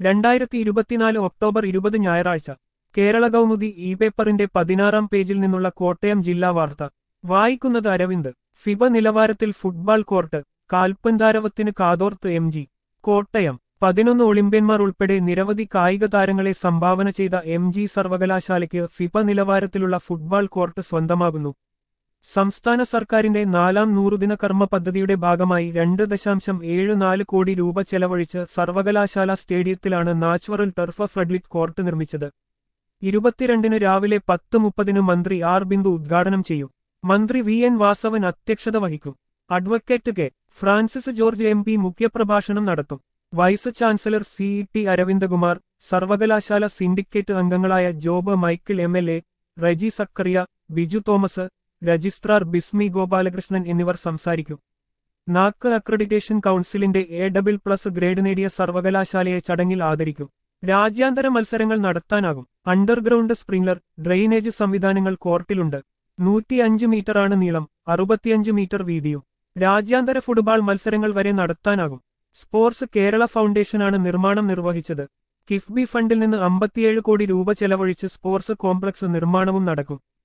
2024 October 20 ഞായറാഴ്ച Kerala Kaumudi E പേപ്പറിന്റെ 16-ാം പേജിൽ നിന്നുള്ള കോട്ടയം ജില്ലാ വാർത്ത വായിക്കുന്നത് അരവിന്ദ്. ഫിബ നിലവാരത്തിൽ ഫുട്ബോൾ കോർട്ട്, കാൽപന്താരവത്തിന് കാതോർത്ത് എം.ജി. കോട്ടയം 11 ഒളിമ്പ്യന്മാർ ഉൾപ്പെടെ നിരവധി കായിക താരങ്ങളെ സംഭാവന ചെയ്ത എം.ജി. സർവകലാശാലയ്ക്ക് ഫിബ നിലവാരത്തിലുള്ള ഫുട്ബോൾ കോർട്ട് സ്വന്തമാകുന്നു. സംസ്ഥാന സർക്കാരിന്റെ 4ാം നൂറുദിന കർമ്മ പദ്ധതിയുടെ ഭാഗമായി 2.74 കോടി രൂപ ചെലവഴിച്ച് സർവകലാശാല സ്റ്റേഡിയത്തിലാണ് നാച്ചുറൽ ടർഫ് ഫ്ലഡ്ലിറ്റ് കോർട്ട് നിർമ്മിച്ചത്. 22-ന് രാവിലെ 10:30-ന് മന്ത്രി ആർ ബിന്ദു ഉദ്ഘാടനം ചെയ്യും. മന്ത്രി വി എൻ വാസവൻ അധ്യക്ഷത വഹിക്കും. Advocate K Francis George M P മുഖ്യപ്രഭാഷണം നടത്തും. Vice chancellor C T Aravindakumar, സർവകലാശാല സിൻഡിക്കേറ്റ് അംഗങ്ങളായ ജോബ് മൈക്കിൾ എം.എൽ.എ, റെജി സക്കറിയ, ബിജു തോമസ്, രജിസ്ട്രാർ ബിസ്മി ഗോപാലകൃഷ്ണൻ എന്നിവർ സംസാരിക്കും. നാക് അക്രഡിറ്റേഷൻ കൗൺസിലിന്റെ A++ ഗ്രേഡ് നേടിയ സർവകലാശാലയെ ചടങ്ങിൽ ആദരിക്കും. രാജ്യാന്തര മത്സരങ്ങൾ നടത്താനാകും. അണ്ടർഗ്രൗണ്ട് സ്പ്രിംഗ്ലർ, ഡ്രെയിനേജ് സംവിധാനങ്ങൾ കോർട്ടിലുണ്ട്. 105 മീറ്ററാണ് നീളം, 65 മീറ്റർ വീതിയും. രാജ്യാന്തര ഫുട്ബോൾ മത്സരങ്ങൾ വരെ നടത്താനാകും. സ്പോർട്സ് കേരള ഫൗണ്ടേഷനാണ് നിർമ്മാണം നിർവഹിച്ചത്. കിഫ്ബി ഫണ്ടിൽ നിന്ന് 57 കോടി രൂപ ചെലവഴിച്ച് സ്പോർട്സ് കോംപ്ലക്സ് നിർമ്മാണവും നടക്കും.